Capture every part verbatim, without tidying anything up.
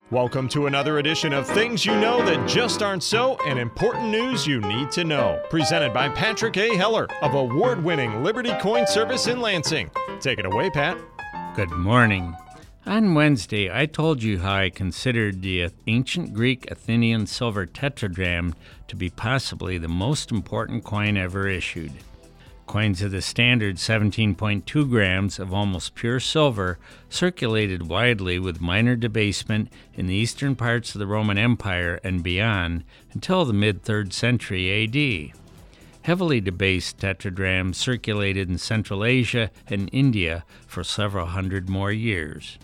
Welcome to another edition of Things You Know That Just Aren't So and Important News You Need to Know. Presented by Patrick A. Heller of award-winning Liberty Coin Service in Lansing. Take it away, Pat. Good morning. On Wednesday, I told you how I considered the ancient Greek Athenian silver tetradrachm to be possibly the most important coin ever issued. Coins of the standard seventeen point two grams of almost pure silver circulated widely with minor debasement in the eastern parts of the Roman Empire and beyond until the mid-third century A D. Heavily debased tetradrachms circulated in Central Asia and India for several hundred more years.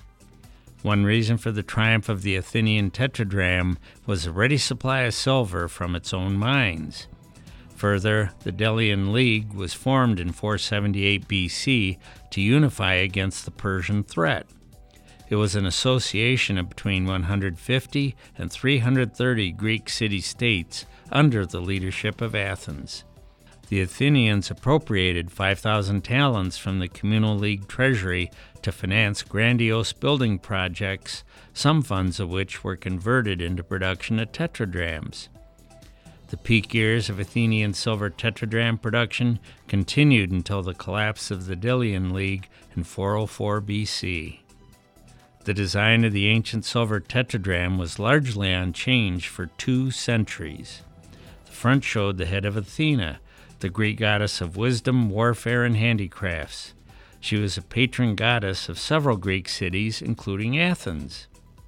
One reason for the triumph of the Athenian tetradrachm was a ready supply of silver from its own mines. Further, the Delian League was formed in four seventy-eight B C to unify against the Persian threat. It was an association of between one hundred fifty and three hundred thirty Greek city-states under the leadership of Athens. The Athenians appropriated five thousand talents from the Communal League treasury to finance grandiose building projects, some funds of which were converted into production of tetradrachms. The peak years of Athenian silver tetradrachm production continued until the collapse of the Delian League in four oh four B C. The design of the ancient silver tetradrachm was largely unchanged for two centuries. The front showed the head of Athena, the Greek goddess of wisdom, warfare, and handicrafts. She was a patron goddess of several Greek cities, including Athens.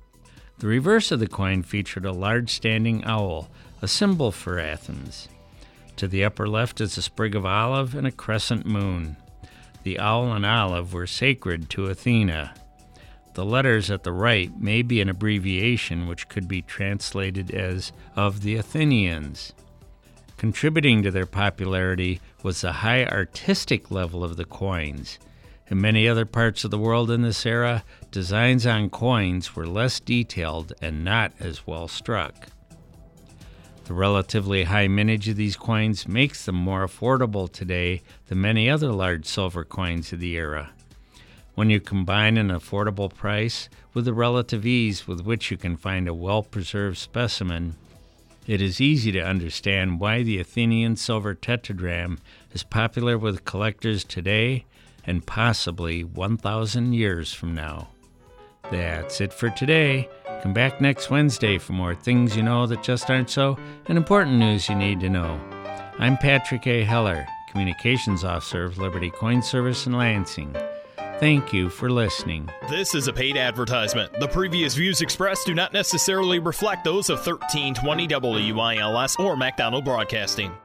The reverse of the coin featured a large standing owl, a symbol for Athens. To the upper left is a sprig of olive and a crescent moon. The owl and olive were sacred to Athena. The letters at the right may be an abbreviation which could be translated as of the Athenians. Contributing to their popularity was the high artistic level of the coins. In many other parts of the world in this era, designs on coins were less detailed and not as well struck. The relatively high mintage of these coins makes them more affordable today than many other large silver coins of the era. When you combine an affordable price with the relative ease with which you can find a well-preserved specimen, it is easy to understand why the Athenian silver tetradrachm is popular with collectors today and possibly one thousand years from now. That's it for today. Come back next Wednesday for more Things You Know That Just Aren't So and important news you need to know. I'm Patrick A. Heller, Communications Officer of Liberty Coin Service in Lansing. Thank you for listening. This is a paid advertisement. The previous views expressed do not necessarily reflect those of thirteen twenty W I L S or MacDonald Broadcasting.